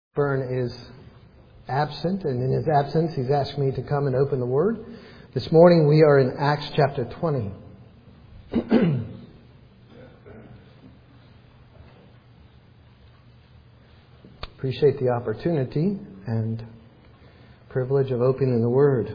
Byrne is absent, and in his absence, he's asked me to come and open the Word. This morning we are in Acts chapter 20. Appreciate the opportunity and privilege of opening the Word.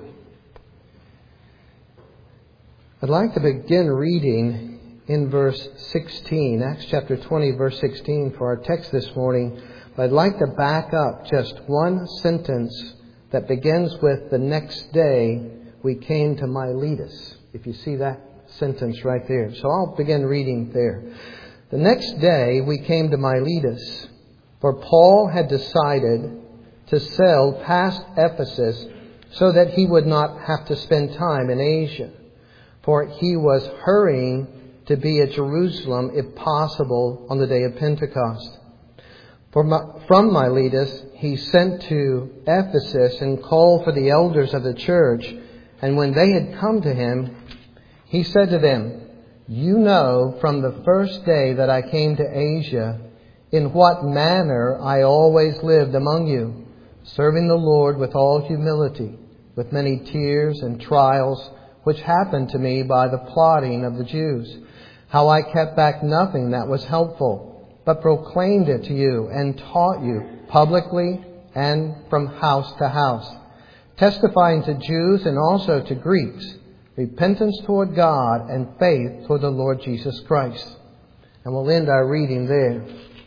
I'd like to begin reading in verse 16, Acts chapter 20, verse 16 for our text this morning. I'd like to back up just one sentence that begins with, "The next day we came to Miletus." If you see that sentence right there. So I'll begin reading there. "The next day we came to Miletus, for Paul had decided to sail past Ephesus so that he would not have to spend time in Asia. For he was hurrying to be at Jerusalem, if possible, on the day of Pentecost. From Miletus he sent to Ephesus and called for the elders of the church. And when they had come to him, he said to them, 'You know from the first day that I came to Asia, in what manner I always lived among you, serving the Lord with all humility, with many tears and trials, which happened to me by the plotting of the Jews. How I kept back nothing that was helpful, but proclaimed it to you and taught you publicly and from house to house, testifying to Jews and also to Greeks, repentance toward God and faith toward the Lord Jesus Christ.'" And we'll end our reading there.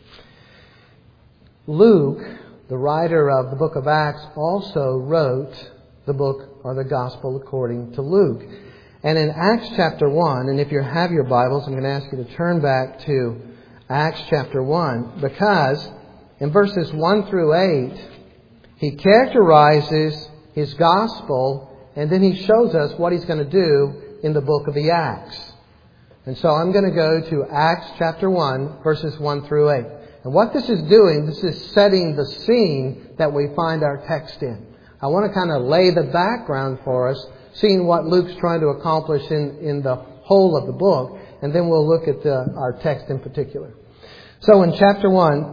Luke, the writer of the book of Acts, also wrote the book or the Gospel according to Luke. And in Acts chapter 1, and if you have your Bibles, I'm going to ask you to turn back to Acts chapter 1, because in verses 1 through 8, he characterizes his gospel, and then he shows us what he's going to do in the book of the Acts. And so I'm going to go to Acts chapter 1, verses 1 through 8. And what this is doing, this is setting the scene that we find our text in. I want to kind of lay the background for us, seeing what Luke's trying to accomplish in the whole of the book, and then we'll look at our text in particular. So in chapter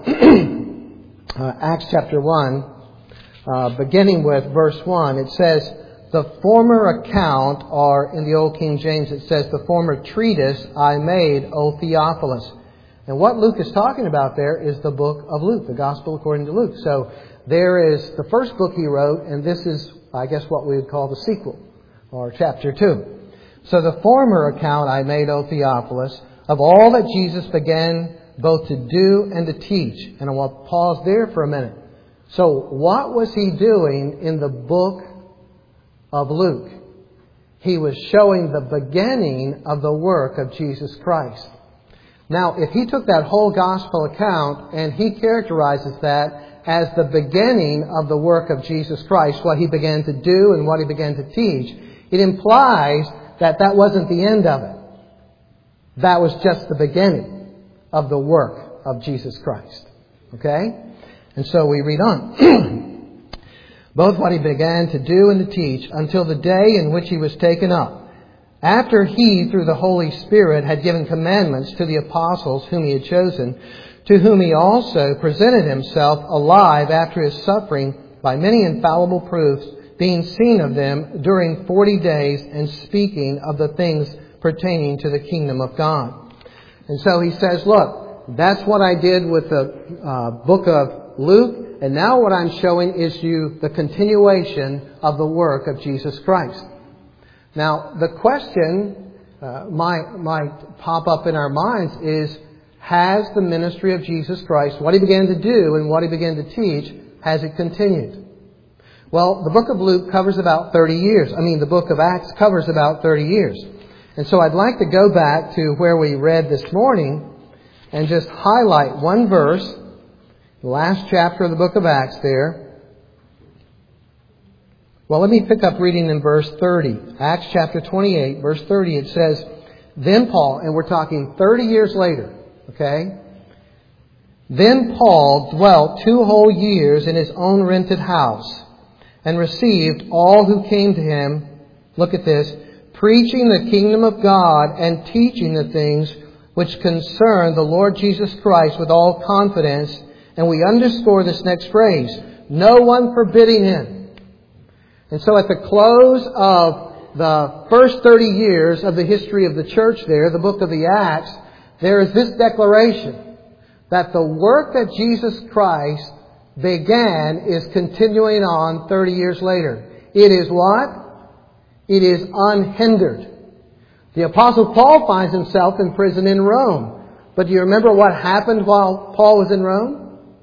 1, Acts chapter 1, beginning with verse 1, it says, "The former account," or in the Old King James it says, "the former treatise I made, O Theophilus." And what Luke is talking about there is the book of Luke, the Gospel according to Luke. So there is the first book he wrote, and this is, I guess, what we would call the sequel, or chapter 2. "So the former account I made, O Theophilus, of all that Jesus began both to do and to teach." And I want to pause there for a minute. So what was he doing in the book of Luke? He was showing the beginning of the work of Jesus Christ. Now, if he took that whole gospel account and he characterizes that as the beginning of the work of Jesus Christ, what he began to do and what he began to teach, it implies that that wasn't the end of it. That was just the beginning of the work of Jesus Christ. Okay? And so we read on. "Both what he began to do and to teach until the day in which he was taken up, after he, through the Holy Spirit, had given commandments to the apostles whom he had chosen, to whom he also presented himself alive after his suffering by many infallible proofs, being seen of them during 40 days and speaking of the things pertaining to the kingdom of God." And so he says, look, that's what I did with the book of Luke, and now what I'm showing is you the continuation of the work of Jesus Christ. Now, the question might pop up in our minds is, has the ministry of Jesus Christ, what he began to do and what he began to teach, has it continued? Well, the book of Luke covers about 30 years. The book of Acts covers about 30 years. And so I'd like to go back to where we read this morning and just highlight one verse, the last chapter of the book of Acts there. Well, let me pick up reading in verse 30. Acts chapter 28, verse 30, it says, "Then Paul," and we're talking 30 years later, okay? "Then Paul dwelt 2 whole years in his own rented house, and received all who came to him," look at this, "preaching the kingdom of God and teaching the things which concern the Lord Jesus Christ with all confidence And we underscore this next phrase, no one forbidding him. And so at the close of the first 30 years of the history of the church there, the book of the Acts, there is this declaration that the work that Jesus Christ began is continuing on 30 years later. It is what? It is unhindered. The Apostle Paul finds himself in prison in Rome. But do you remember what happened while Paul was in Rome?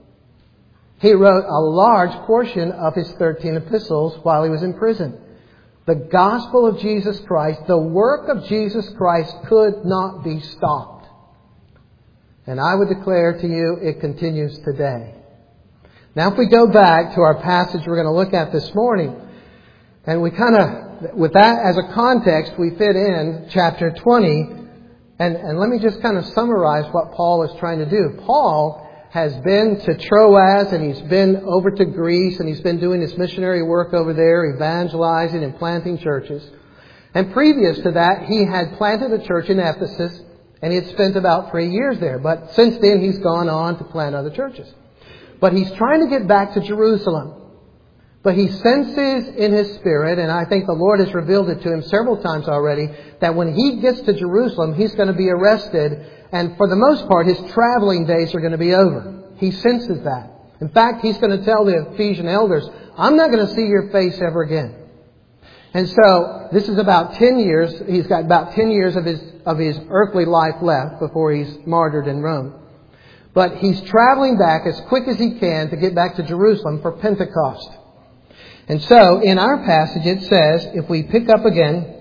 He wrote a large portion of his 13 epistles while he was in prison. The gospel of Jesus Christ, the work of Jesus Christ could not be stopped. And I would declare to you, it continues today. Now if we go back to our passage we're going to look at this morning, and we with that as a context, we fit in chapter 20, and let me just kind of summarize what Paul is trying to do. Paul has been to Troas, and he's been over to Greece, and he's been doing his missionary work over there, evangelizing and planting churches. And previous to that, he had planted a church in Ephesus, and he had spent about 3 years there. But since then, he's gone on to plant other churches. But he's trying to get back to Jerusalem. But he senses in his spirit, and I think the Lord has revealed it to him several times already, that when he gets to Jerusalem, he's going to be arrested. And for the most part, his traveling days are going to be over. He senses that. In fact, he's going to tell the Ephesian elders, I'm not going to see your face ever again. And so, this is about 10 years. He's got about 10 years of his earthly life left before he's martyred in Rome. But he's traveling back as quick as he can to get back to Jerusalem for Pentecost. And so, in our passage, it says, if we pick up again,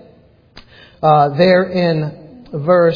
there in verse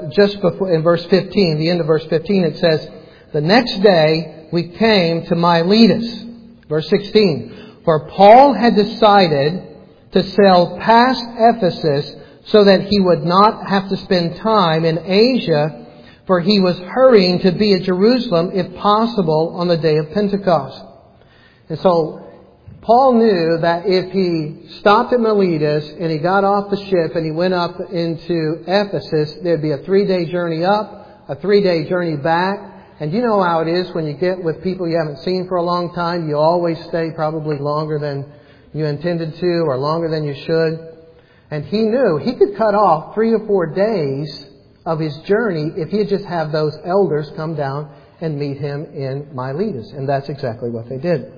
15, the end of verse 15, it says, the next day we came to Miletus. Verse 16, for Paul had decided to sail past Ephesus so that he would not have to spend time in Asia, for he was hurrying to be at Jerusalem, if possible, on the day of Pentecost. And so, Paul knew that if he stopped at Miletus and he got off the ship and he went up into Ephesus, there'd be a 3-day journey up, a 3-day journey back. And you know how it is when you get with people you haven't seen for a long time. You always stay probably longer than you intended to or longer than you should. And he knew he could cut off 3 or 4 days of his journey if he'd just have those elders come down and meet him in Miletus. And that's exactly what they did.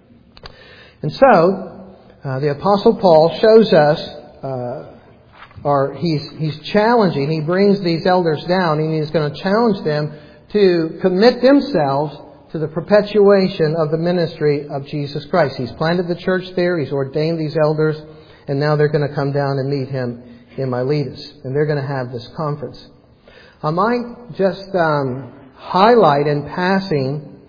And so, the Apostle Paul shows us, he's challenging, he brings these elders down and he's going to challenge them to commit themselves to the perpetuation of the ministry of Jesus Christ. He's planted the church there, he's ordained these elders, and now they're going to come down and meet him in Miletus. And they're going to have this conference. I might just highlight in passing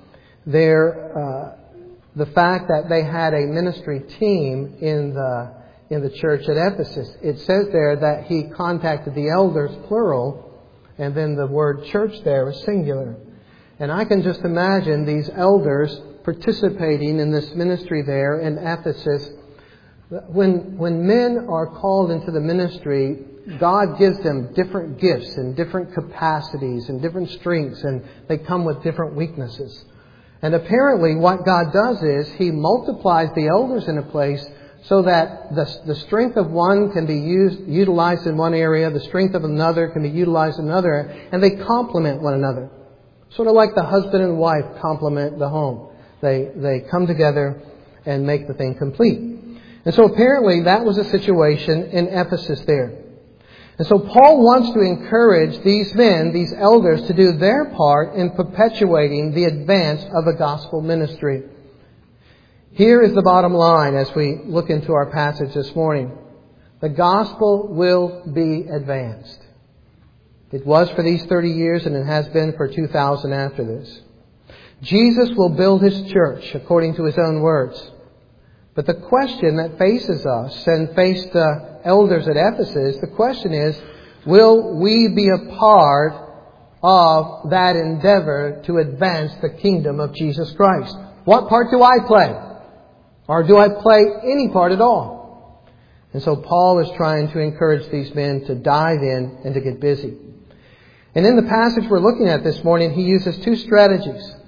the fact that they had a ministry team in the church at Ephesus. It says there that he contacted the elders, plural, and then the word church there is singular. And I can just imagine these elders participating in this ministry there in Ephesus. When men are called into the ministry, God gives them different gifts and different capacities and different strengths, and they come with different weaknesses. And apparently what God does is He multiplies the elders in a place so that the strength of one can be utilized in one area, the strength of another can be utilized in another, and they complement one another. Sort of like the husband and wife complement the home. They come together and make the thing complete. And so apparently that was a situation in Ephesus there. And so Paul wants to encourage these men, these elders, to do their part in perpetuating the advance of the gospel ministry. Here is the bottom line as we look into our passage this morning. The gospel will be advanced. It was for these 30 years and it has been for 2,000 after this. Jesus will build His church according to His own words. But the question that faces us and faced the elders at Ephesus, the question is, will we be a part of that endeavor to advance the kingdom of Jesus Christ? What part do I play? Or do I play any part at all? And so Paul is trying to encourage these men to dive in and to get busy. And in the passage we're looking at this morning, he uses two strategies.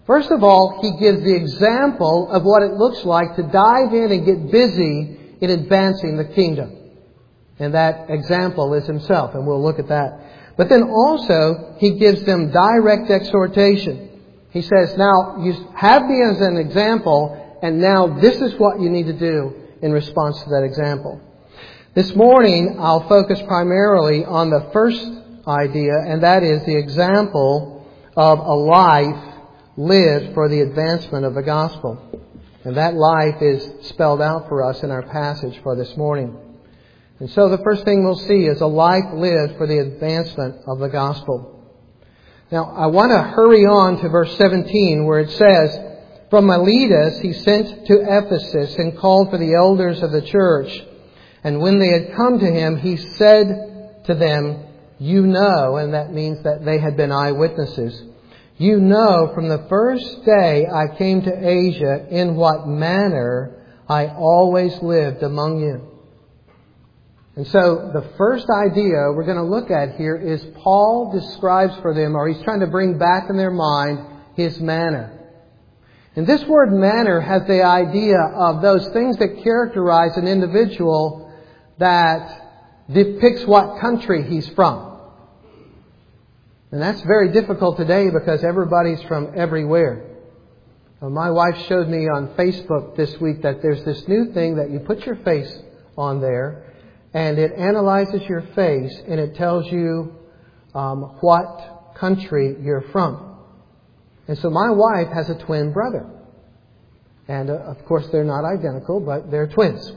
First of all, he gives the example of what it looks like to dive in and get busy in advancing the kingdom. And that example is himself, and we'll look at that. But then also, he gives them direct exhortation. He says, now, you have me as an example, and now this is what you need to do in response to that example. This morning, I'll focus primarily on the first idea, and that is the example of a life lived for the advancement of the gospel. And that life is spelled out for us in our passage for this morning. And so the first thing we'll see is a life lived for the advancement of the gospel. Now, I want to hurry on to verse 17 where it says, from Miletus he sent to Ephesus and called for the elders of the church. And when they had come to him, he said to them, you know, and that means that they had been eyewitnesses, you know from the first day I came to Asia in what manner I always lived among you. And so the first idea we're going to look at here is Paul describes for them, or he's trying to bring back in their mind, his manner. And this word manner has the idea of those things that characterize an individual that depicts what country he's from. And that's very difficult today because everybody's from everywhere. My wife showed me on Facebook this week that there's this new thing that you put your face on there and it analyzes your face and it tells you what country you're from. And so my wife has a twin brother. And of course they're not identical, but they're twins.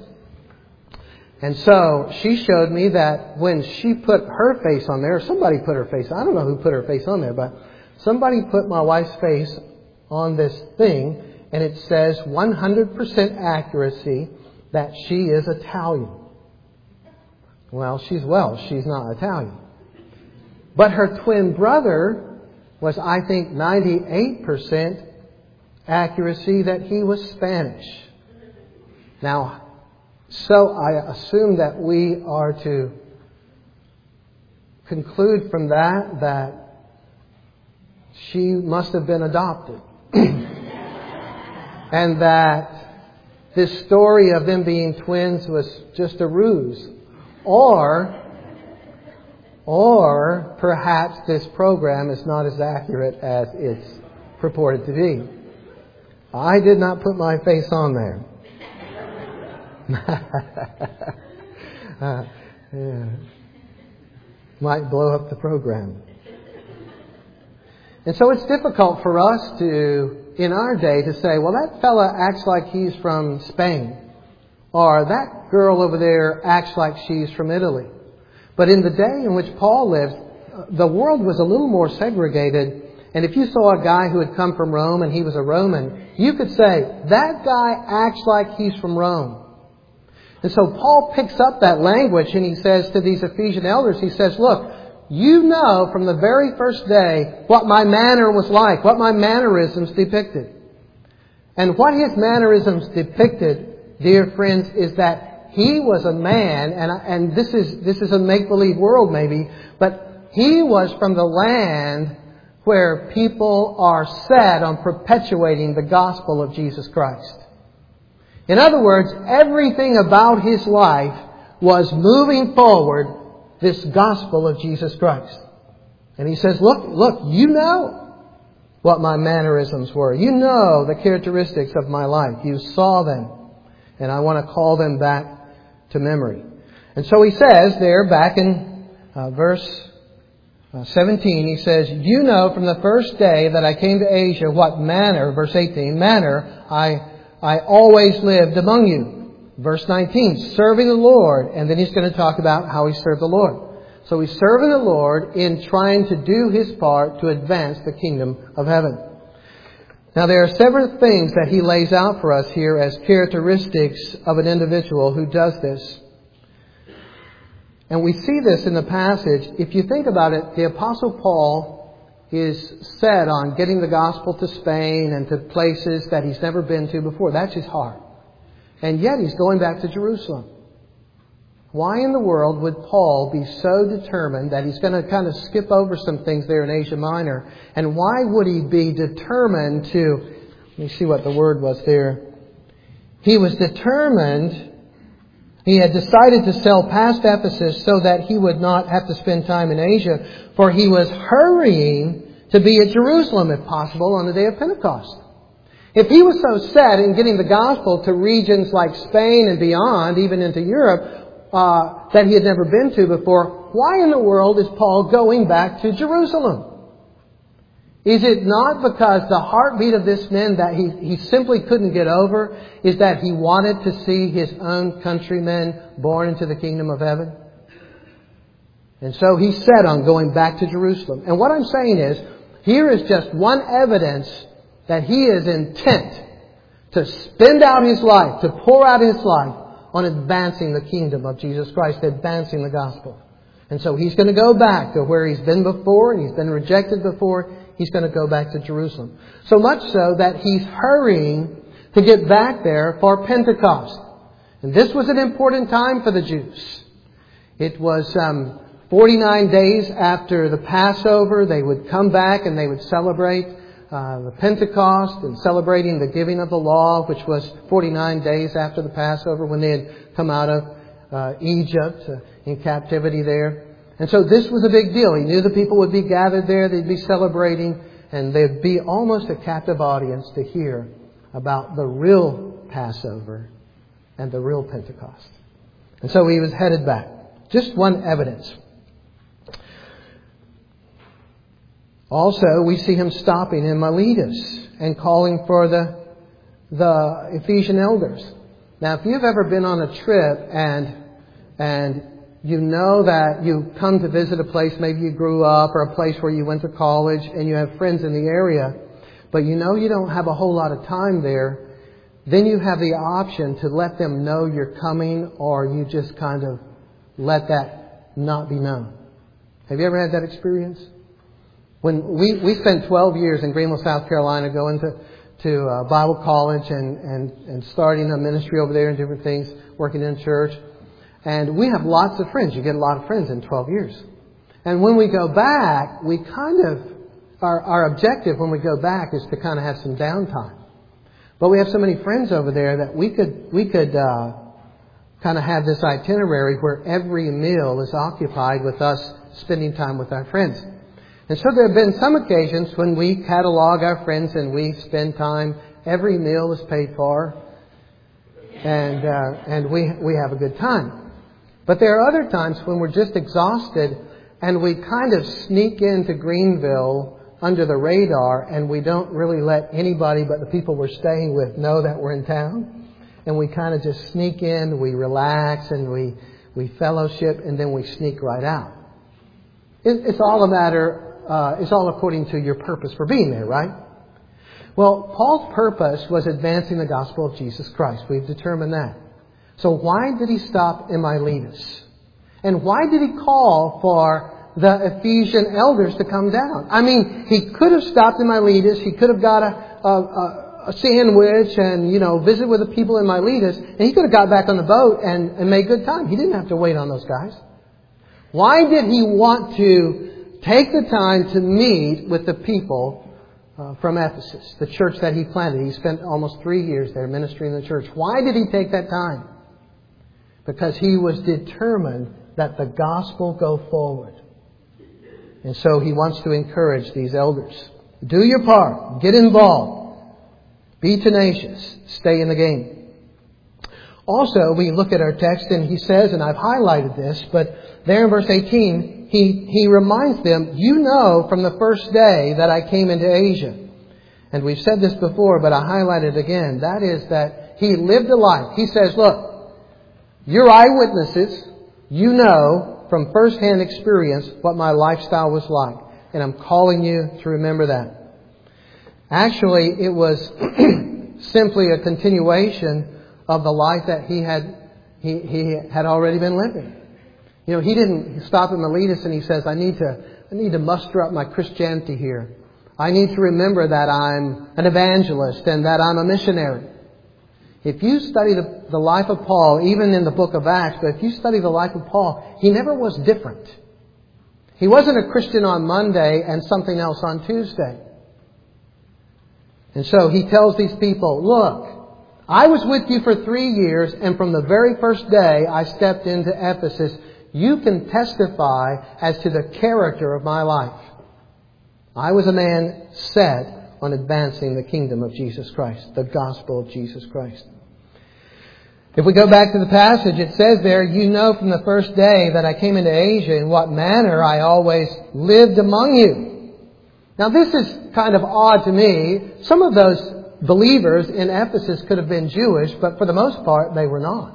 And so she showed me that when she put her face on there, somebody put her face, I don't know who put her face on there, but somebody put my wife's face on this thing, and it says 100% accuracy that she is Italian. Well, she's Welsh, she's not Italian. But her twin brother was, I think, 98% accuracy that he was Spanish. Now, so I assume that we are to conclude from that she must have been adopted. And that this story of them being twins was just a ruse. Or perhaps this program is not as accurate as it's purported to be. I did not put my face on there. Yeah. Might blow up the program. And so it's difficult for us to, in our day, to say, well, that fella acts like he's from Spain. Or that girl over there acts like she's from Italy. But in the day in which Paul lived, the world was a little more segregated. And if you saw a guy who had come from Rome and he was a Roman, you could say, that guy acts like he's from Rome. And so Paul picks up that language and he says to these Ephesian elders, he says, look, you know from the very first day what my manner was like, what my mannerisms depicted. And what his mannerisms depicted, dear friends, is that he was a man, and this is a make-believe world maybe, but he was from the land where people are set on perpetuating the gospel of Jesus Christ. In other words, everything about his life was moving forward this gospel of Jesus Christ. And he says, look, you know what my mannerisms were. You know the characteristics of my life. You saw them. And I want to call them back to memory. And so he says there, back in verse 17, he says, you know from the first day that I came to Asia what manner, verse 18, manner I always lived among you. Verse 19, serving the Lord. And then he's going to talk about how he served the Lord. So he's serving the Lord in trying to do his part to advance the kingdom of heaven. Now there are several things that he lays out for us here as characteristics of an individual who does this. And we see this in the passage. If you think about it, the Apostle Paul is set on getting the gospel to Spain and to places that he's never been to before. That's his heart. And yet he's going back to Jerusalem. Why in the world would Paul be so determined that he's going to kind of skip over some things there in Asia Minor? And why would he be determined to, let me see what the word was there. He was determined, he had decided to sail past Ephesus so that he would not have to spend time in Asia, for he was hurrying to be at Jerusalem, if possible, on the day of Pentecost. If he was so set in getting the gospel to regions like Spain and beyond, even into Europe, that he had never been to before, why in the world is Paul going back to Jerusalem? Is it not because the heartbeat of this man that he simply couldn't get over is that he wanted to see his own countrymen born into the kingdom of heaven? And so he's set on going back to Jerusalem. And what I'm saying is, here is just one evidence that he is intent to spend out his life, to pour out his life on advancing the kingdom of Jesus Christ, advancing the gospel. And so he's going to go back to where he's been before, and he's been rejected before. He's going to go back to Jerusalem. So much so that he's hurrying to get back there for Pentecost. And this was an important time for the Jews. It was 49 days after the Passover. They would come back and they would celebrate the Pentecost and celebrating the giving of the law, which was 49 days after the Passover when they had come out of Egypt in captivity there. And so this was a big deal. He knew the people would be gathered there, they'd be celebrating, and there'd be almost a captive audience to hear about the real Passover and the real Pentecost. And so he was headed back. Just one evidence. Also, we see him stopping in Miletus and calling for the Ephesian elders. Now, if you've ever been on a trip and you know that you come to visit a place, maybe you grew up, or a place where you went to college and you have friends in the area, but you know you don't have a whole lot of time there, then you have the option to let them know you're coming, or you just kind of let that not be known. Have you ever had that experience? When we spent 12 years in Greenville, South Carolina, going to Bible college and starting a ministry over there and different things, working in church. And we have lots of friends. You get a lot of friends in 12 years. And when we go back, we kind of, our objective when we go back is to kind of have some downtime. But we have so many friends over there that we could kind of have this itinerary where every meal is occupied with us spending time with our friends. And so there have been some occasions when we catalog our friends and we spend time. Every meal is paid for, and we have a good time. But there are other times when we're just exhausted and we kind of sneak into Greenville under the radar, and we don't really let anybody but the people we're staying with know that we're in town. And we kind of just sneak in, we relax, and we fellowship, and then we sneak right out. It's all a matter. It's all according to your purpose for being there, right? Well, Paul's purpose was advancing the gospel of Jesus Christ. We've determined that. So why did he stop in Miletus? And why did he call for the Ephesian elders to come down? I mean, he could have stopped in Miletus. He could have got a sandwich and, visit with the people in Miletus. And he could have got back on the boat and made good time. He didn't have to wait on those guys. Why did he want to take the time to meet with the people from Ephesus, the church that he planted? He spent almost 3 years there ministering in the church. Why did he take that time? Because he was determined that the gospel go forward. And so he wants to encourage these elders. Do your part. Get involved. Be tenacious. Stay in the game. Also, we look at our text and he says, and I've highlighted this, but there in verse 18, he reminds them, you know from the first day that I came into Asia. And we've said this before, but I highlight it again. That is that he lived a life. He says, look, you're eyewitnesses. You know from firsthand experience what my lifestyle was like. And I'm calling you to remember that. Actually, it was simply a continuation of the life that he had already been living. He didn't stop at Miletus and he says, I need to muster up my Christianity here. I need to remember that I'm an evangelist and that I'm a missionary. If you study the life of Paul, even in the book of Acts, but if you study the life of Paul, he never was different. He wasn't a Christian on Monday and something else on Tuesday. And so he tells these people, look, I was with you for 3 years, and from the very first day I stepped into Ephesus, you can testify as to the character of my life. I was a man set on advancing the kingdom of Jesus Christ, the gospel of Jesus Christ. If we go back to the passage, it says there, you know from the first day that I came into Asia in what manner I always lived among you. Now this is kind of odd to me. Some of those believers in Ephesus could have been Jewish, but for the most part they were not.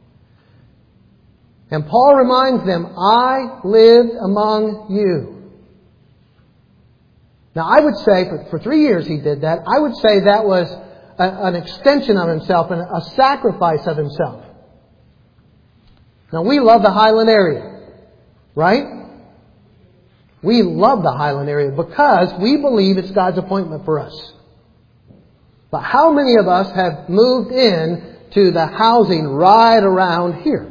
And Paul reminds them, I lived among you. Now I would say, for 3 years he did that, I would say that was an extension of himself and a sacrifice of himself. Now we love the Highland area, right? We love the Highland area because we believe it's God's appointment for us. But how many of us have moved in to the housing right around here?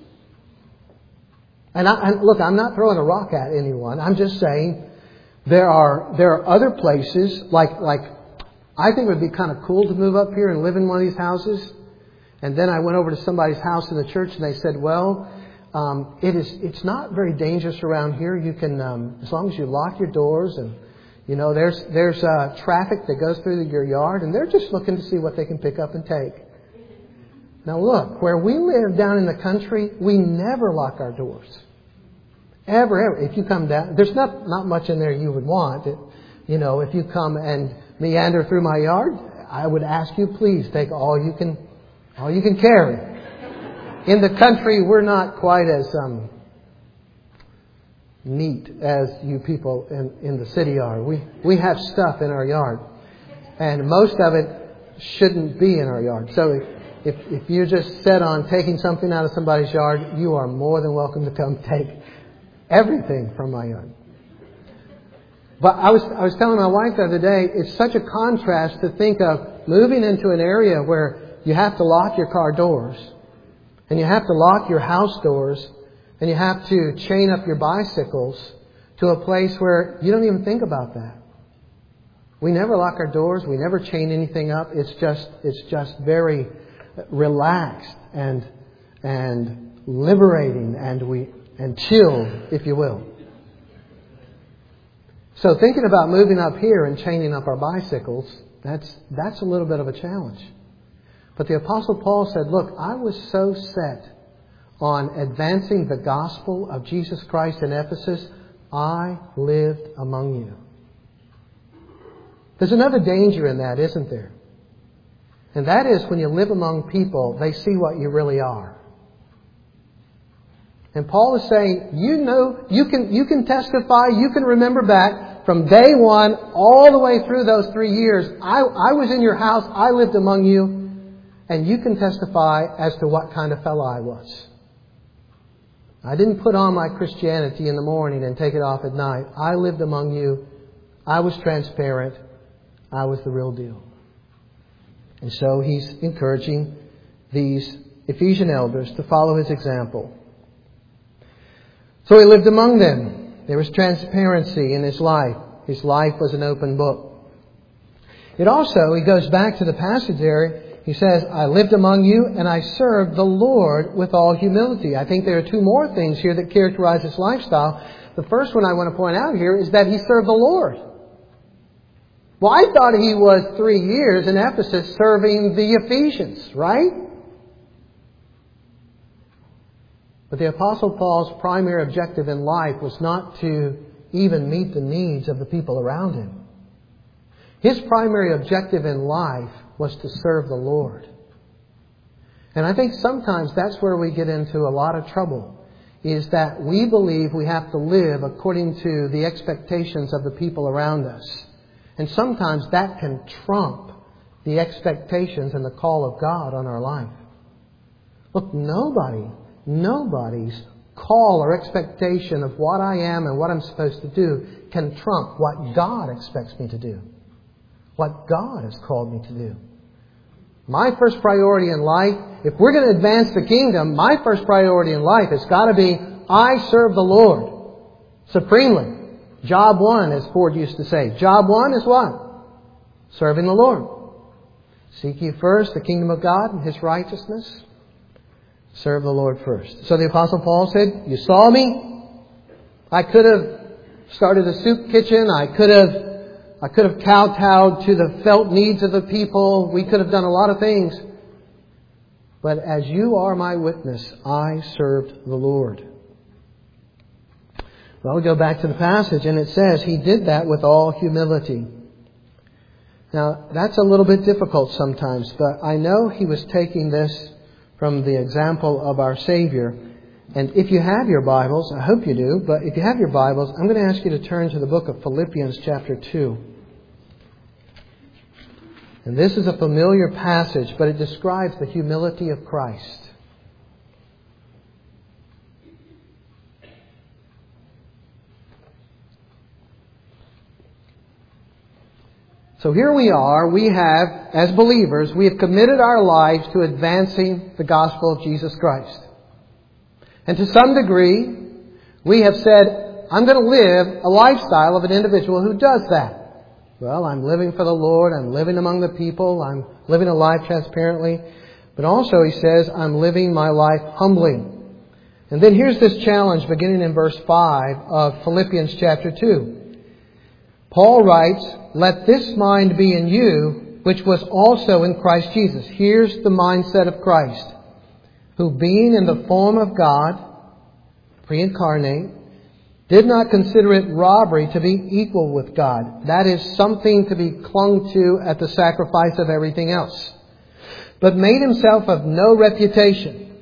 And look, I'm not throwing a rock at anyone. I'm just saying there are other places like I think it would be kind of cool to move up here and live in one of these houses. And then I went over to somebody's house in the church and they said, well, it's not very dangerous around here. You can, as long as you lock your doors and, you know, there's traffic that goes through your yard and they're just looking to see what they can pick up and take. Now look, where we live down in the country, we never lock our doors. Ever. If you come down, there's not much in there you would want. You know, if you come and meander through my yard, I would ask you, please take all you can carry. In the country, we're not quite as neat as you people in the city are. We have stuff in our yard, and most of it shouldn't be in our yard. So if you're just set on taking something out of somebody's yard, you are more than welcome to come take everything from my yard. But I was telling my wife the other day, it's such a contrast to think of moving into an area where you have to lock your car doors, and you have to lock your house doors, and you have to chain up your bicycles, to a place where you don't even think about that. We never lock our doors. We never chain anything up. It's just very relaxed and liberating and chilled, if you will. So thinking about moving up here and chaining up our bicycles, that's a little bit of a challenge. But the Apostle Paul said, look, I was so set on advancing the gospel of Jesus Christ in Ephesus, I lived among you. There's another danger in that, isn't there? And that is when you live among people, they see what you really are. And Paul is saying, you know, you can testify, you can remember back from day one all the way through those 3 years. I was in your house, I lived among you, and you can testify as to what kind of fellow I was. I didn't put on my Christianity in the morning and take it off at night. I lived among you. I was transparent. I was the real deal. And so he's encouraging these Ephesian elders to follow his example. So he lived among them. There was transparency in his life. His life was an open book. It also, he goes back to the passage there. He says, I lived among you and I served the Lord with all humility. I think there are two more things here that characterize his lifestyle. The first one I want to point out here is that he served the Lord. Well, I thought he was 3 years in Ephesus serving the Ephesians, right? But the Apostle Paul's primary objective in life was not to even meet the needs of the people around him. His primary objective in life was to serve the Lord. And I think sometimes that's where we get into a lot of trouble, is that we believe we have to live according to the expectations of the people around us. And sometimes that can trump the expectations and the call of God on our life. Look, nobody's call or expectation of what I am and what I'm supposed to do can trump what God expects me to do. What God has called me to do. My first priority in life, if we're going to advance the kingdom, my first priority in life has got to be, I serve the Lord supremely. Job 1, as Ford used to say. Job 1 is what? Serving the Lord. Seek ye first the kingdom of God and His righteousness. Serve the Lord first. So the Apostle Paul said, you saw me. I could have started a soup kitchen. I could have kowtowed to the felt needs of the people. We could have done a lot of things. But as you are my witness, I served the Lord. Well, we go back to the passage and it says he did that with all humility. Now, that's a little bit difficult sometimes, but I know he was taking this from the example of our Savior. And if you have your Bibles, I hope you do, but if you have your Bibles, I'm going to ask you to turn to the book of Philippians chapter 2. And this is a familiar passage, but it describes the humility of Christ. So here we are, we have, as believers, we have committed our lives to advancing the gospel of Jesus Christ. And to some degree, we have said, I'm going to live a lifestyle of an individual who does that. Well, I'm living for the Lord, I'm living among the people, I'm living a life transparently. But also, he says, I'm living my life humbly. And then here's this challenge beginning in verse 5 of Philippians chapter 2. Paul writes, let this mind be in you, which was also in Christ Jesus. Here's the mindset of Christ, who being in the form of God, pre-incarnate, did not consider it robbery to be equal with God. That is something to be clung to at the sacrifice of everything else. But made himself of no reputation,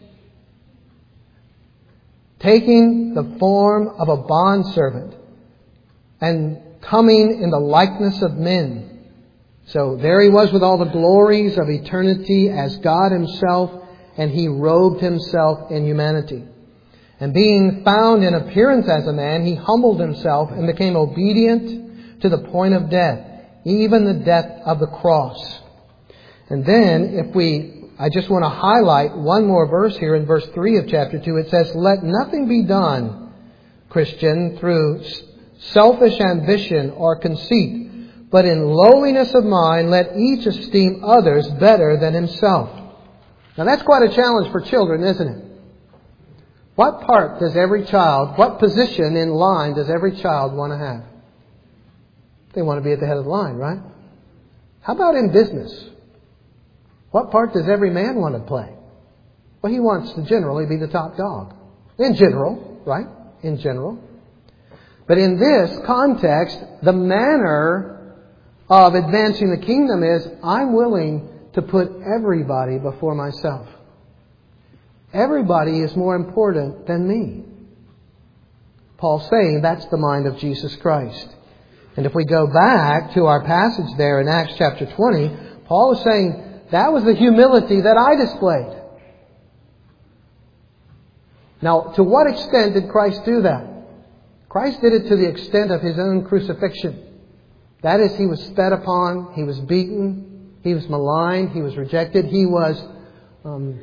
taking the form of a bondservant and coming in the likeness of men. So there he was with all the glories of eternity as God himself, and he robed himself in humanity. And being found in appearance as a man, he humbled himself and became obedient to the point of death, even the death of the cross. And then I just want to highlight one more verse here in verse 3 of chapter 2. It says, let nothing be done, Christian, through selfish ambition or conceit, but in lowliness of mind, let each esteem others better than himself. Now that's quite a challenge for children, isn't it? What part does every child, what position in line does every child want to have? They want to be at the head of the line, right? How about in business? What part does every man want to play? Well, he wants to generally be the top dog. In general, right? In general. But in this context, the manner of advancing the kingdom is, I'm willing to put everybody before myself. Everybody is more important than me. Paul's saying that's the mind of Jesus Christ. And if we go back to our passage there in Acts chapter 20, Paul is saying that was the humility that I displayed. Now, to what extent did Christ do that? Christ did it to the extent of His own crucifixion. That is, He was spat upon, He was beaten, He was maligned, He was rejected, He was, what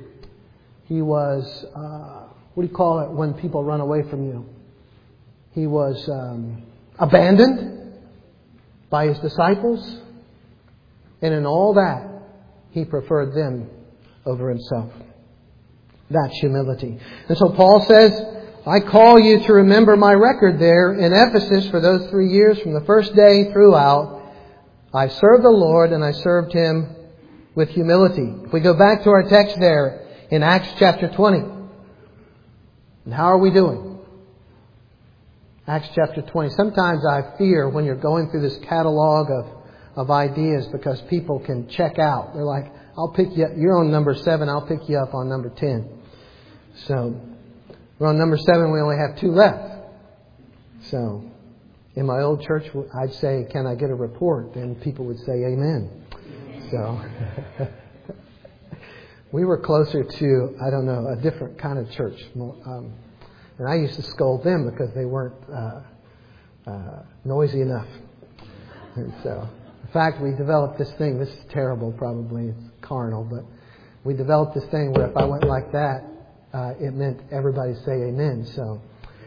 do you call it when people run away from you? He was abandoned by His disciples. And in all that, He preferred them over Himself. That's humility. And so Paul says, I call you to remember my record there in Ephesus for those 3 years, from the first day throughout. I served the Lord and I served Him with humility. If we go back to our text there in Acts chapter 20. And how are we doing? Acts chapter 20. Sometimes I fear when you're going through this catalog of ideas, because people can check out. They're like, I'll pick you up. You're on number 7. I'll pick you up on number 10. So we're on number 7. We only have 2 left. So in my old church, I'd say, can I get a report? And people would say, amen. So we were closer to, I don't know, a different kind of church. And I used to scold them because they weren't noisy enough. And so, in fact, we developed this thing. This is terrible, probably. It's carnal, but we developed this thing where if I went like that, it meant everybody say amen. So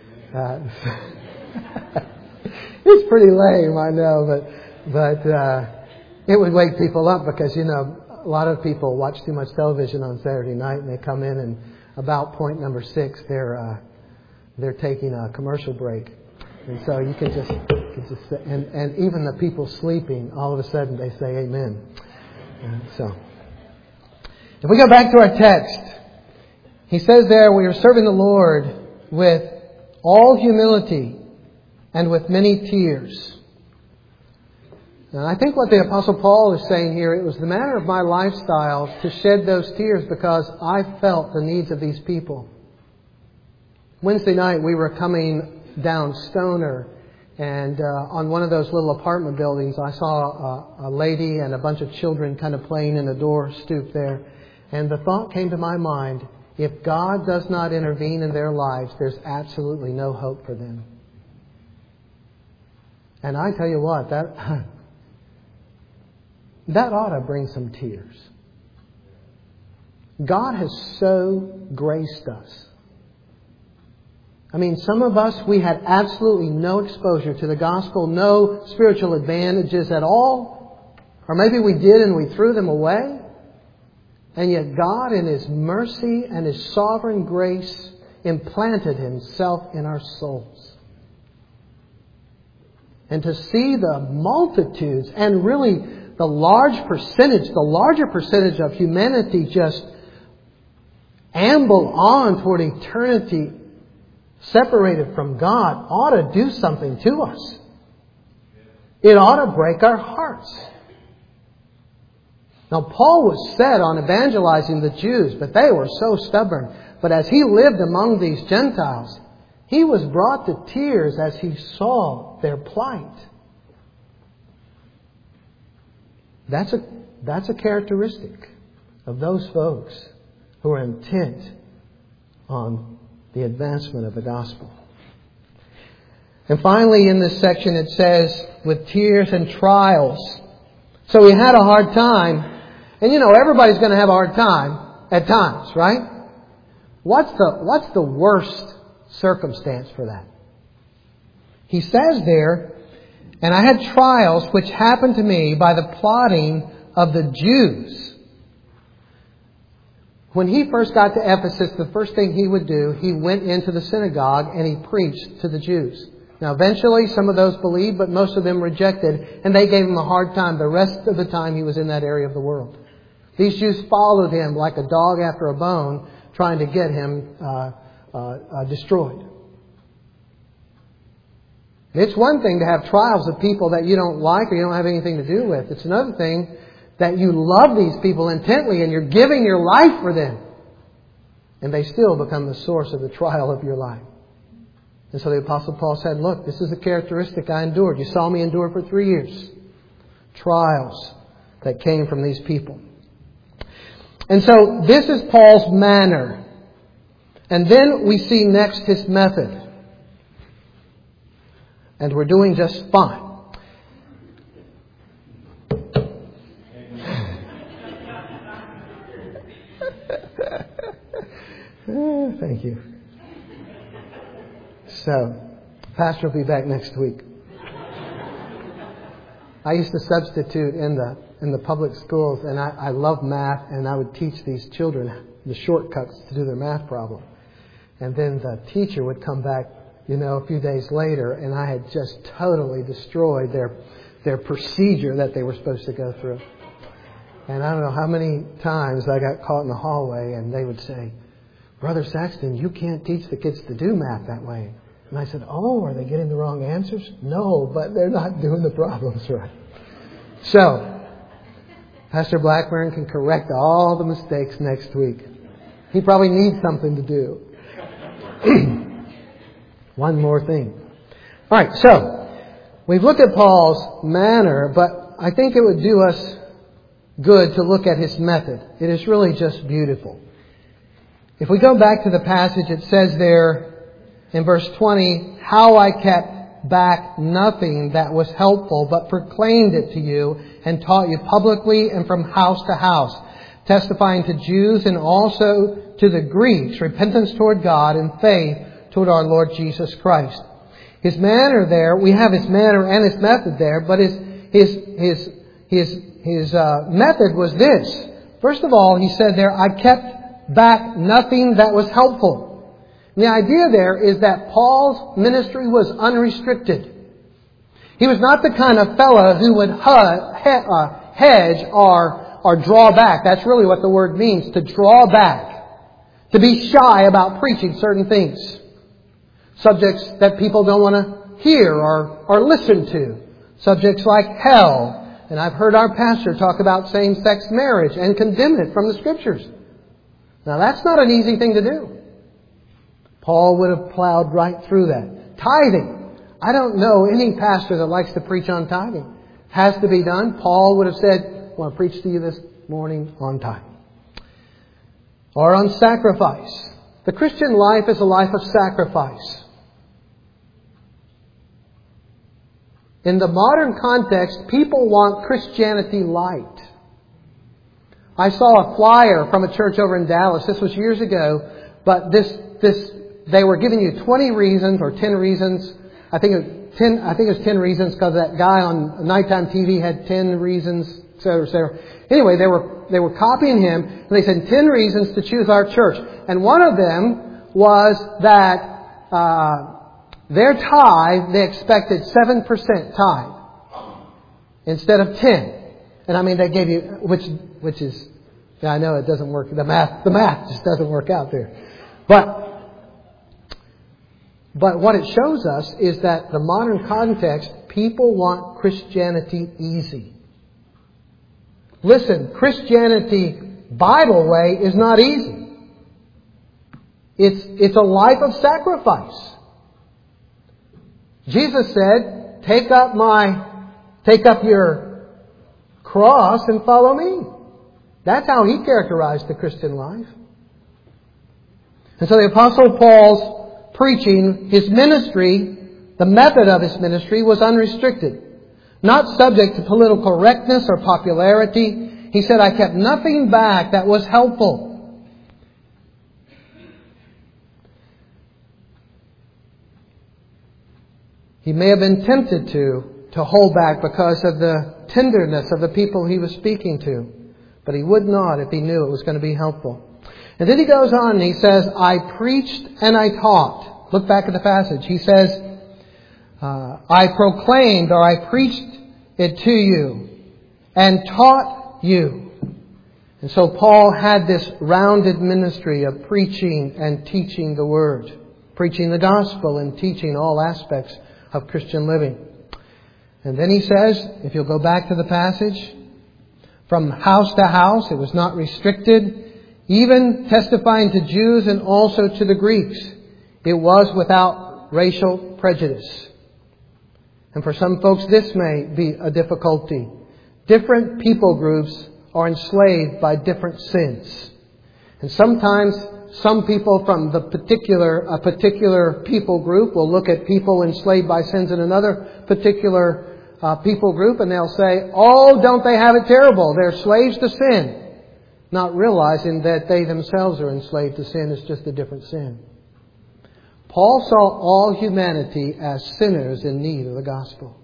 it's pretty lame, I know, but it would wake people up because, you know, a lot of people watch too much television on Saturday night and they come in and about point number 6, they're taking a commercial break. And so you can just say, and even the people sleeping, all of a sudden they say amen. So if we go back to our text, he says there, we are serving the Lord with all humility and with many tears. And I think what the Apostle Paul is saying here, it was the manner of my lifestyle to shed those tears because I felt the needs of these people. Wednesday night we were coming down Stoner, and on one of those little apartment buildings I saw a lady and a bunch of children kind of playing in a door stoop there. And the thought came to my mind, if God does not intervene in their lives, there's absolutely no hope for them. And I tell you what, that ought to bring some tears. God has so graced us. I mean, some of us, we had absolutely no exposure to the gospel, no spiritual advantages at all. Or maybe we did and we threw them away. And yet God, in His mercy and His sovereign grace, implanted Himself in our souls. And to see the multitudes and really the larger percentage of humanity just amble on toward eternity separated from God ought to do something to us. It ought to break our hearts. Now, Paul was set on evangelizing the Jews, but they were so stubborn. But as he lived among these Gentiles, he was brought to tears as he saw their plight. That's a characteristic of those folks who are intent on the advancement of the gospel. And finally, in this section, it says, with tears and trials. So he had a hard time. And you know, everybody's going to have a hard time at times, right? What's the worst circumstance for that? He says there, and I had trials which happened to me by the plotting of the Jews. When he first got to Ephesus, the first thing he would do, he went into the synagogue and he preached to the Jews. Now eventually some of those believed, but most of them rejected, and they gave him a hard time the rest of the time he was in that area of the world. These Jews followed him like a dog after a bone, trying to get him destroyed. It's one thing to have trials of people that you don't like or you don't have anything to do with. It's another thing that you love these people intently and you're giving your life for them. And they still become the source of the trial of your life. And so the Apostle Paul said, look, this is a characteristic I endured. You saw me endure for 3 years. Trials that came from these people. And so this is Paul's manner. And then we see next his method. And we're doing just fine. Thank you. So, Pastor will be back next week. I used to substitute in the public schools, and I love math, and I would teach these children the shortcuts to do their math problem. And then the teacher would come back, a few days later, and I had just totally destroyed their procedure that they were supposed to go through. And I don't know how many times I got caught in the hallway, and they would say, Brother Saxton, you can't teach the kids to do math that way. And I said, oh, are they getting the wrong answers? No, but they're not doing the problems right. So, Pastor Blackburn can correct all the mistakes next week. He probably needs something to do. One more thing. All right, so we've looked at Paul's manner, but I think it would do us good to look at his method. It is really just beautiful. If we go back to the passage, it says there in verse 20, how I kept back nothing that was helpful, but proclaimed it to you and taught you publicly and from house to house. testifying to Jews and also to the Greeks, repentance toward God and faith toward our Lord Jesus Christ. His manner there, we have His manner and His method there, but His method was this. First of all, He said there, I kept back nothing that was helpful. And the idea there is that Paul's ministry was unrestricted. He was not the kind of fellow who would hedge or draw back. That's really what the word means, to draw back. To be shy about preaching certain things. Subjects that people don't want to hear or listen to. Subjects like hell. And I've heard our pastor talk about same-sex marriage and condemn it from the Scriptures. Now that's not an easy thing to do. Paul would have plowed right through that. Tithing. I don't know any pastor that likes to preach on tithing. Has to be done. Paul would have said, I want to preach to you this morning on tithing. Or on sacrifice. The Christian life is a life of sacrifice. In the modern context, people want Christianity light. I saw a flyer from a church over in Dallas. This was years ago. But they were giving you 20 reasons or 10 reasons. I think it was 10 reasons because that guy on nighttime TV had 10 reasons, etc., etc. Anyway, they were copying him, and they said 10 reasons to choose our church. And one of them was that their tithe, they expected 7% tithe instead of 10. And I mean, they gave you, which is, I know it doesn't work. The math just doesn't work out there. But what it shows us is that the modern context, people want Christianity easy. Listen, Christianity Bible way is not easy. It's a life of sacrifice. Jesus said, take up your cross and follow me. That's how He characterized the Christian life. And so the Apostle Paul's preaching, his ministry, the method of his ministry was unrestricted. Not subject to political correctness or popularity. He said, I kept nothing back that was helpful. He may have been tempted to hold back because of the tenderness of the people he was speaking to. But he would not if he knew it was going to be helpful. And then he goes on and he says, I preached and I taught. Look back at the passage. He says, I proclaimed or I preached it to you and taught you. And so Paul had this rounded ministry of preaching and teaching the Word. Preaching the gospel and teaching all aspects of Christian living. And then he says, if you'll go back to the passage, from house to house, it was not restricted. Even testifying to Jews and also to the Greeks. It was without racial prejudice. And for some folks this may be a difficulty. Different people groups are enslaved by different sins. And sometimes some people from a particular people group will look at people enslaved by sins in another particular people group and they'll say, oh, don't they have it terrible? They're slaves to sin. Not realizing that they themselves are enslaved to sin. It's just a different sin. Paul saw all humanity as sinners in need of the gospel.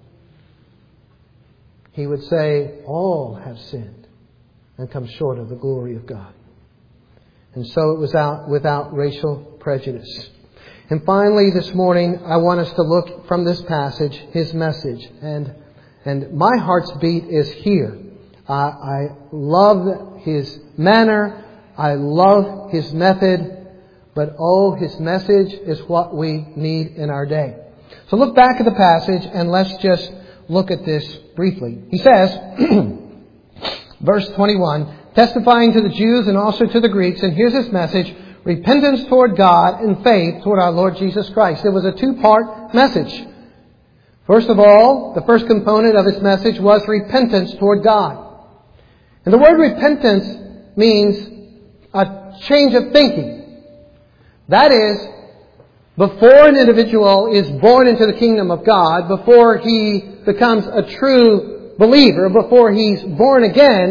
He would say, all have sinned and come short of the glory of God. And so it was without racial prejudice. And finally, this morning, I want us to look from this passage, his message. And my heart's beat is here. I love his manner. I love his method. But his message is what we need in our day. So look back at the passage and let's just look at this briefly. He says, verse 21, testifying to the Jews and also to the Greeks, and here's his message, repentance toward God and faith toward our Lord Jesus Christ. It was a two-part message. First of all, the first component of his message was repentance toward God. And the word repentance means a change of thinking. That is, before an individual is born into the kingdom of God, before he becomes a true believer, before he's born again,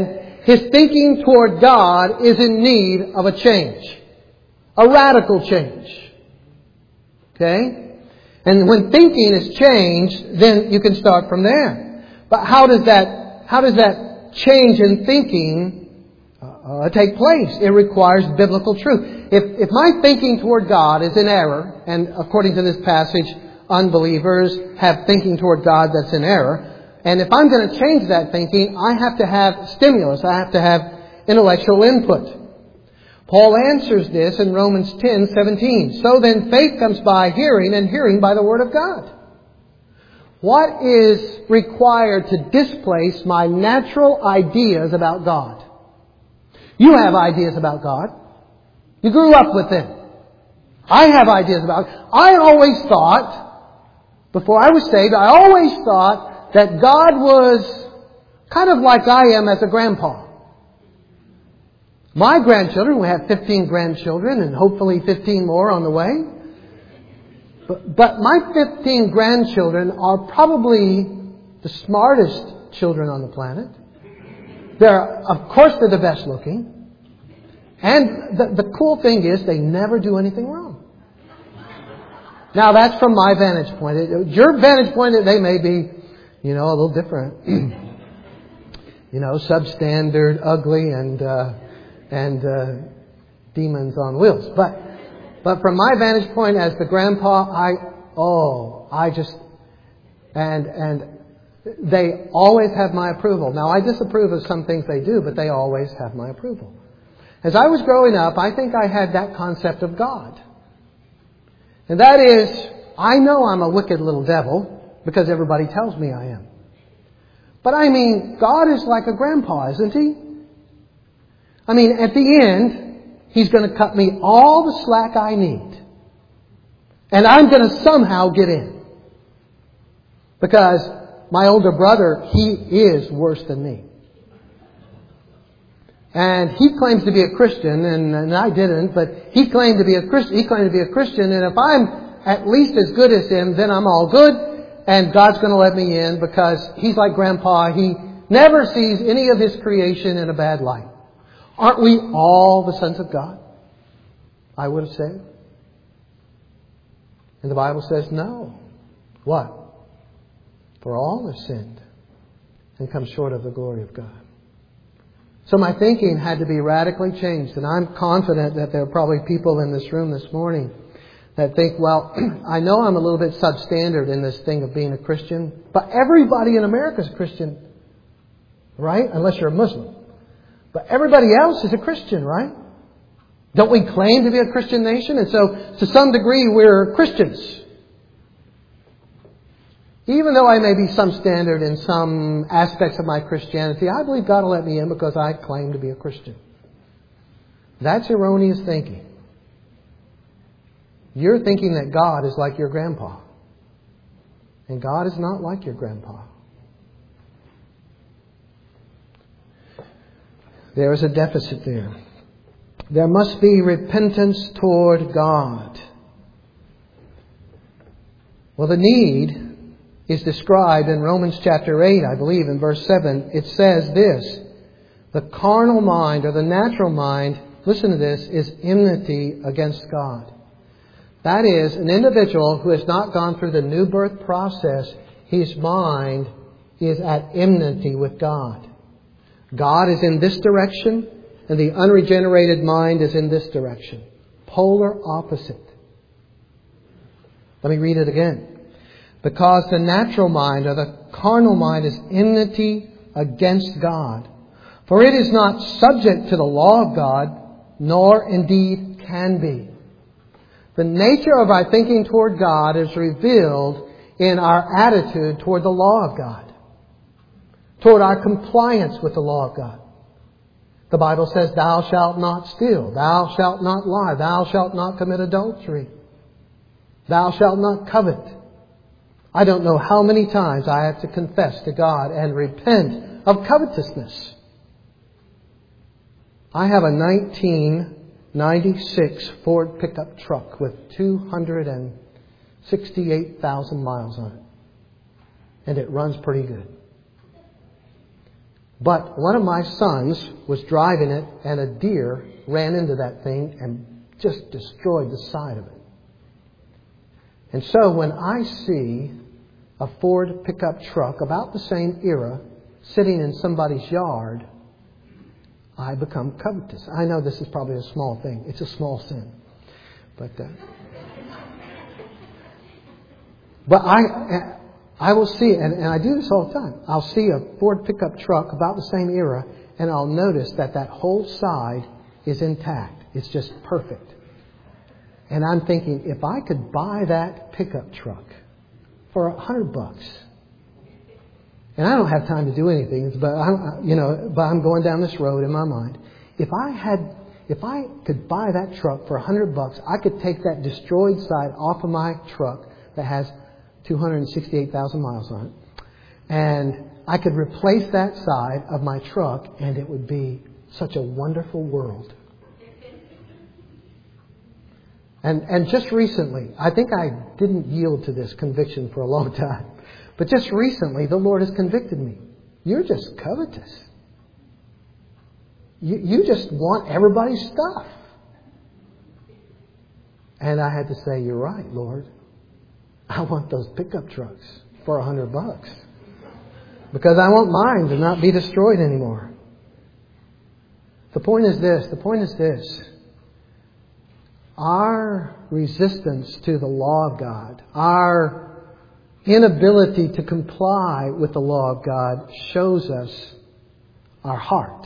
his thinking toward God is in need of a change. A radical change. Okay? And when thinking is changed, then you can start from there. But how does that change in thinking take place? It requires biblical truth. If my thinking toward God is in error, and according to this passage, unbelievers have thinking toward God that's in error, and if I'm going to change that thinking, I have to have stimulus. I have to have intellectual input. Paul answers this in Romans 10:17. So then faith comes by hearing, and hearing by the Word of God. What is required to displace my natural ideas about God? You have ideas about God. You grew up with them. I have ideas about God. I always thought, before I was saved, I always thought that God was kind of like I am as a grandpa. My grandchildren, we have 15 grandchildren and hopefully 15 more on the way. But my 15 grandchildren are probably the smartest children on the planet. Of course, they're the best looking. And the cool thing is they never do anything wrong. Now, that's from my vantage point. Your vantage point, they may be, a little different. Substandard, ugly, and demons on wheels. But from my vantage point as the grandpa, and they always have my approval. Now, I disapprove of some things they do, but they always have my approval. As I was growing up, I think I had that concept of God. And that is, I know I'm a wicked little devil because everybody tells me I am. But God is like a grandpa, isn't He? At the end, He's going to cut me all the slack I need. And I'm going to somehow get in. Because my older brother, he is worse than me. And he claims to be a Christian, and I didn't, but he claimed to be a Christian, and if I'm at least as good as him, then I'm all good, and God's going to let me in because He's like Grandpa. He never sees any of His creation in a bad light. Aren't we all the sons of God? I would have said. And the Bible says no. What? For all have sinned and come short of the glory of God. So my thinking had to be radically changed. And I'm confident that there are probably people in this room this morning that think, well, I know I'm a little bit substandard in this thing of being a Christian, but everybody in America is a Christian, right? Unless you're a Muslim. But everybody else is a Christian, right? Don't we claim to be a Christian nation? And so, to some degree, we're Christians. Even though I may be some standard in some aspects of my Christianity, I believe God will let me in because I claim to be a Christian. That's erroneous thinking. You're thinking that God is like your grandpa. And God is not like your grandpa. There is a deficit there. There must be repentance toward God. Well, the need is described in Romans chapter 8, I believe, in verse 7. It says this: the carnal mind, or the natural mind, listen to this, is enmity against God. That is, an individual who has not gone through the new birth process, his mind is at enmity with God. God is in this direction, and the unregenerated mind is in this direction. Polar opposite. Let me read it again. Because the natural mind, or the carnal mind, is enmity against God. For it is not subject to the law of God, nor indeed can be. The nature of our thinking toward God is revealed in our attitude toward the law of God, toward our compliance with the law of God. The Bible says, thou shalt not steal, thou shalt not lie, thou shalt not commit adultery, thou shalt not covet. I don't know how many times I have to confess to God and repent of covetousness. I have a 1996 Ford pickup truck with 268,000 miles on it. And it runs pretty good. But one of my sons was driving it, and a deer ran into that thing and just destroyed the side of it. And so when I see a Ford pickup truck about the same era sitting in somebody's yard, I become covetous. I know this is probably a small thing. It's a small sin. But I will see, and I do this all the time. I'll see a Ford pickup truck about the same era, and I'll notice that whole side is intact. It's just perfect. And I'm thinking, if I could buy that pickup truck for $100, and I don't have time to do anything, but I'm going down this road in my mind. If I could buy that truck for $100, I could take that destroyed side off of my truck that has 268,000 miles on it, and I could replace that side of my truck, and it would be such a wonderful world. And just recently, I think I didn't yield to this conviction for a long time, but just recently the Lord has convicted me. You're just covetous. You just want everybody's stuff. And I had to say, you're right, Lord. I want those pickup trucks for $100 because I want mine to not be destroyed anymore. The point is this. Our resistance to the law of God, our inability to comply with the law of God shows us our heart.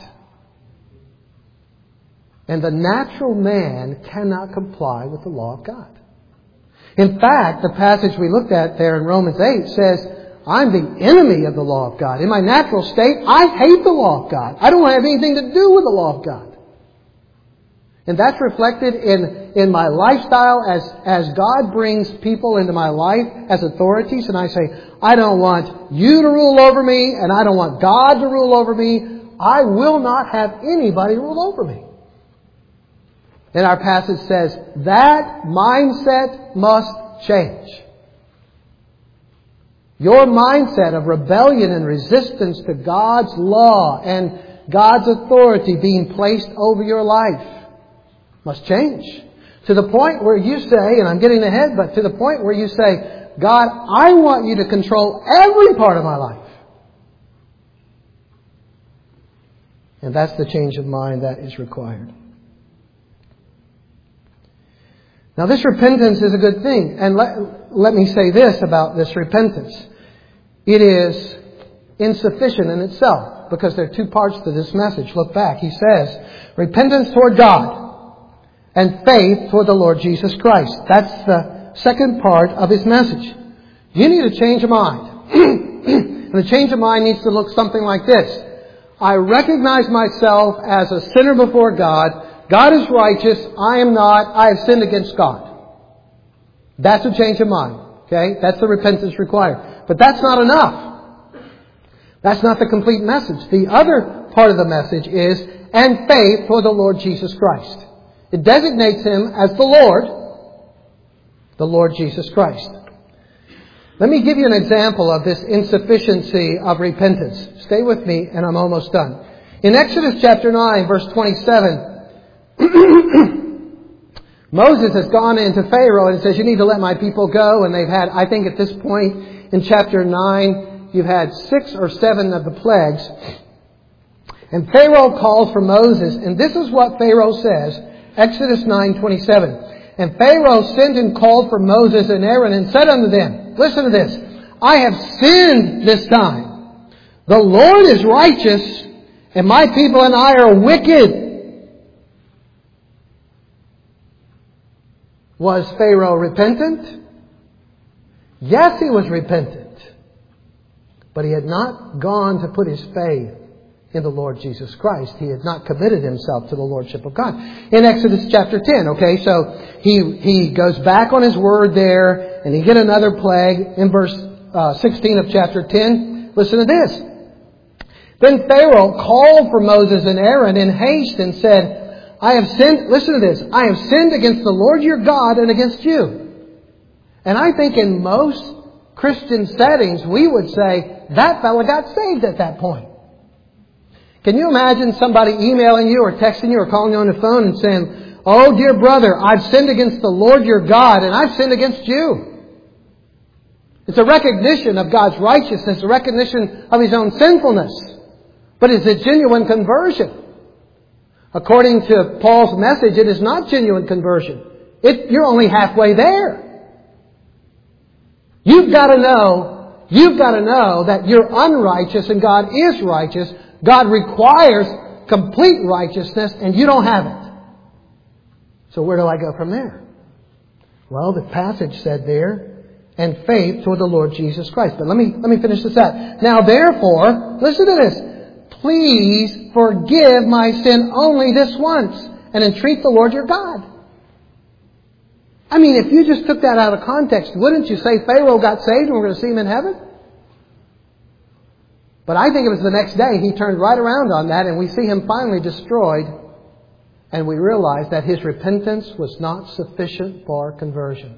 And the natural man cannot comply with the law of God. In fact, the passage we looked at there in Romans 8 says, I'm the enemy of the law of God. In my natural state, I hate the law of God. I don't want to have anything to do with the law of God. And that's reflected in my lifestyle as God brings people into my life as authorities. And I say, I don't want you to rule over me, and I don't want God to rule over me. I will not have anybody rule over me. And our passage says, that mindset must change. Your mindset of rebellion and resistance to God's law and God's authority being placed over your life must change. To the point where you say, and I'm getting ahead, but to the point where you say, God, I want you to control every part of my life. And that's the change of mind that is required. Now this repentance is a good thing. And let me say this about this repentance. It is insufficient in itself because there are two parts to this message. Look back. He says, repentance toward God and faith toward the Lord Jesus Christ. That's the second part of his message. You need a change of mind. And the change of mind needs to look something like this. I recognize myself as a sinner before God. God is righteous. I am not. I have sinned against God. That's a change of mind. Okay? That's the repentance required. But that's not enough. That's not the complete message. The other part of the message is, and faith for the Lord Jesus Christ. It designates Him as the Lord Jesus Christ. Let me give you an example of this insufficiency of repentance. Stay with me, and I'm almost done. In Exodus chapter 9, verse 27, Moses has gone into Pharaoh and says, you need to let my people go. And they've had, I think at this point in chapter 9, you've had 6 or 7 of the plagues. And Pharaoh calls for Moses. And this is what Pharaoh says. Exodus 9:27. And Pharaoh sent and called for Moses and Aaron and said unto them, listen to this. I have sinned this time. The Lord is righteous, and my people and I are wicked. Was Pharaoh repentant? Yes, he was repentant. But he had not gone to put his faith in the Lord Jesus Christ. He had not committed himself to the Lordship of God. In Exodus chapter 10, okay, so he goes back on his word there, and he get another plague in verse 16 of chapter 10. Listen to this. Then Pharaoh called for Moses and Aaron in haste and said, I have sinned, listen to this, I have sinned against the Lord your God and against you. And I think in most Christian settings we would say, that fellow got saved at that point. Can you imagine somebody emailing you or texting you or calling you on the phone and saying, "Oh, dear brother, I've sinned against the Lord your God and I've sinned against you." It's a recognition of God's righteousness, a recognition of his own sinfulness. But it's a genuine conversion. According to Paul's message, it is not genuine conversion. You're only halfway there. You've got to know that you're unrighteous and God is righteous. God requires complete righteousness and you don't have it. So where do I go from there? Well, the passage said there, and faith toward the Lord Jesus Christ. But let me finish this out. Now therefore, listen to this. Please forgive my sin only this once and entreat the Lord your God. I mean, if you just took that out of context, wouldn't you say Pharaoh got saved and we're going to see him in heaven? But I think it was the next day he turned right around on that and we see him finally destroyed and we realize that his repentance was not sufficient for conversion.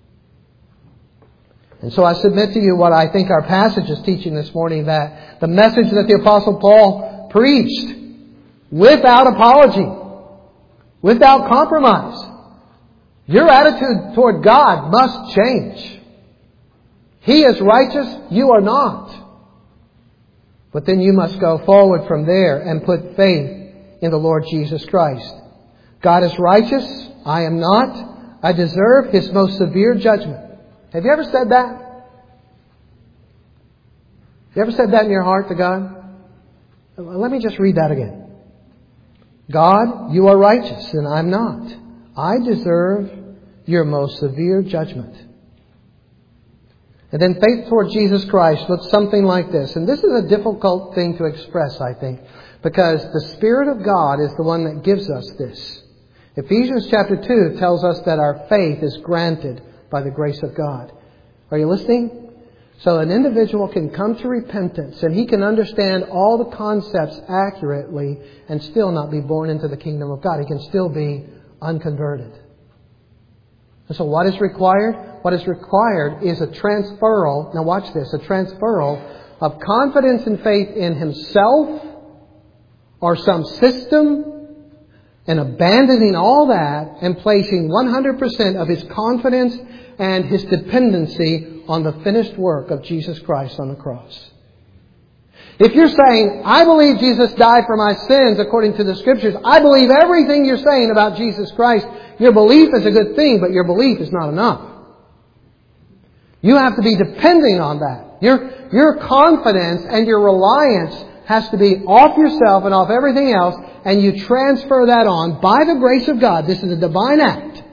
And so I submit to you what I think our passage is teaching this morning, that the message that the Apostle Paul preached without apology, without compromise, your attitude toward God must change. He is righteous, you are not. But then you must go forward from there and put faith in the Lord Jesus Christ. God is righteous, I am not. I deserve His most severe judgment. Have you ever said that? You ever said that in your heart to God? Let me just read that again. God, you are righteous and I'm not. I deserve your most severe judgment. And then faith toward Jesus Christ looks something like this. And this is a difficult thing to express, I think, because the Spirit of God is the one that gives us this. Ephesians chapter 2 tells us that our faith is granted by the grace of God. Are you listening? So an individual can come to repentance and he can understand all the concepts accurately and still not be born into the kingdom of God. He can still be unconverted. And so what is required? What is required is a transferal, now watch this, a transferal of confidence and faith in himself or some system, and abandoning all that and placing 100% of his confidence and his dependency on the finished work of Jesus Christ on the cross. If you're saying, I believe Jesus died for my sins according to the Scriptures, I believe everything you're saying about Jesus Christ, your belief is a good thing, but your belief is not enough. You have to be depending on that. Your confidence and your reliance has to be off yourself and off everything else, and you transfer that on by the grace of God. This is a divine act.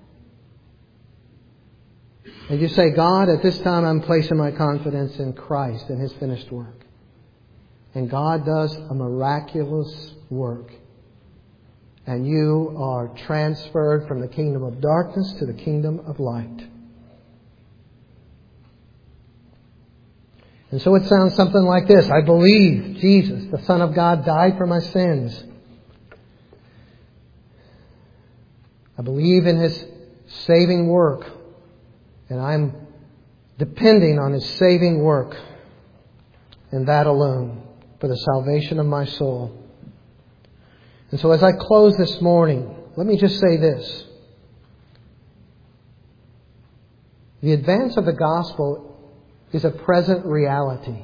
And you say, God, at this time I'm placing my confidence in Christ and His finished work. And God does a miraculous work. And you are transferred from the kingdom of darkness to the kingdom of light. And so it sounds something like this. I believe Jesus, the Son of God, died for my sins. I believe in His saving work. And I'm depending on His saving work and that alone for the salvation of my soul. And so as I close this morning, let me just say this. The advance of the gospel is a present reality.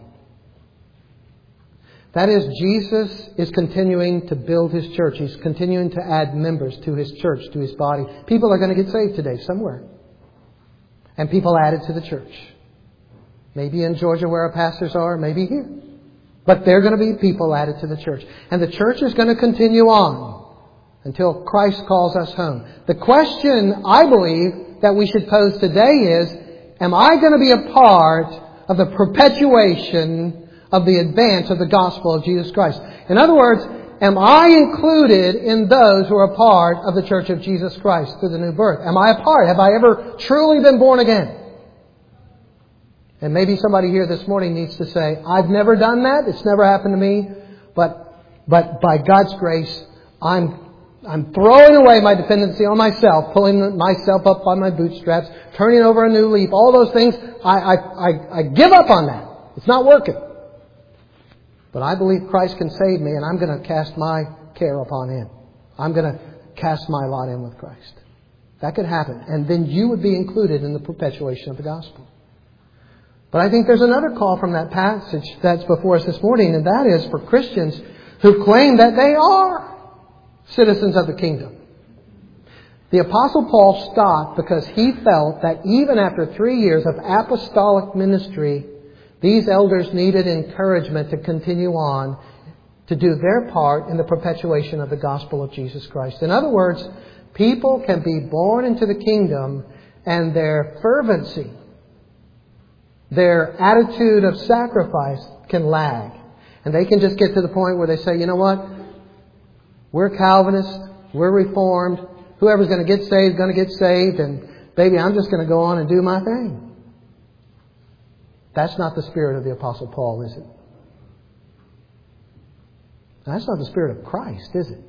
That is, Jesus is continuing to build His church. He's continuing to add members to His church, to His body. People are going to get saved today somewhere. And people added to the church. Maybe in Georgia where our pastors are, maybe here. But there are going to be people added to the church. And the church is going to continue on until Christ calls us home. The question, I believe, that we should pose today is, am I going to be a part of the perpetuation of the advance of the gospel of Jesus Christ? In other words, am I included in those who are a part of the church of Jesus Christ through the new birth? Am I a part? Have I ever truly been born again? And maybe somebody here this morning needs to say, I've never done that. It's never happened to me. But by God's grace, I'm throwing away my dependency on myself, pulling myself up on my bootstraps, turning over a new leaf, all those things. I give up on that. It's not working. But I believe Christ can save me, and I'm going to cast my care upon Him. I'm going to cast my lot in with Christ. That could happen. And then you would be included in the perpetuation of the gospel. But I think there's another call from that passage that's before us this morning, and that is for Christians who claim that they are citizens of the kingdom. The Apostle Paul stopped because he felt that even after 3 years of apostolic ministry, these elders needed encouragement to continue on to do their part in the perpetuation of the gospel of Jesus Christ. In other words, people can be born into the kingdom and their fervency, their attitude of sacrifice can lag. And they can just get to the point where they say, you know what? We're Calvinists. We're Reformed. Whoever's going to get saved is going to get saved. And baby, I'm just going to go on and do my thing. That's not the spirit of the Apostle Paul, is it? That's not the spirit of Christ, is it?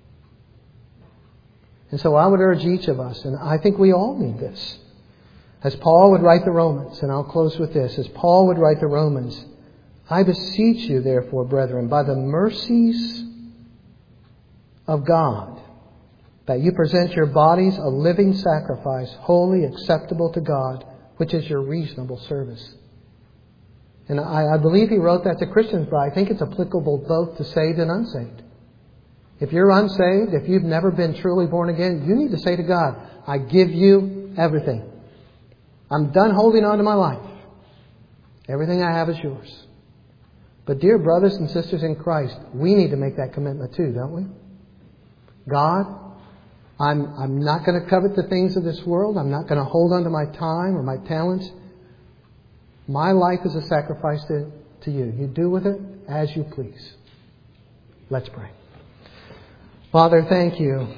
And so I would urge each of us, and I think we all need this, as Paul would write the Romans, and I'll close with this, as Paul would write the Romans, I beseech you, therefore, brethren, by the mercies of God, that you present your bodies a living sacrifice, holy, acceptable to God, which is your reasonable service. And I believe he wrote that to Christians, but I think it's applicable both to saved and unsaved. If you're unsaved, if you've never been truly born again, you need to say to God, I give you everything. I'm done holding on to my life. Everything I have is yours. But dear brothers and sisters in Christ, we need to make that commitment too, don't we? God, I'm not going to covet the things of this world. I'm not going to hold on to my time or my talents. My life is a sacrifice to you. You do with it as you please. Let's pray. Father, thank you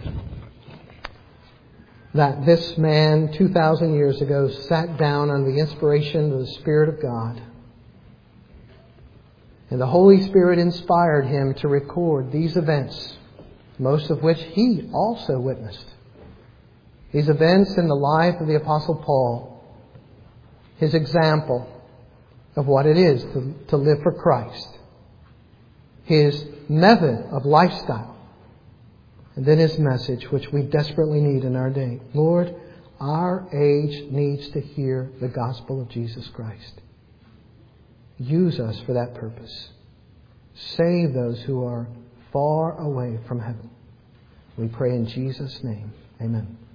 that this man 2,000 years ago sat down under the inspiration of the Spirit of God. And the Holy Spirit inspired him to record these events, most of which he also witnessed. These events in the life of the Apostle Paul, his example of what it is to live for Christ, his method of lifestyle, and then his message, which we desperately need in our day. Lord, our age needs to hear the gospel of Jesus Christ. Use us for that purpose. Save those who are far away from heaven. We pray in Jesus' name. Amen.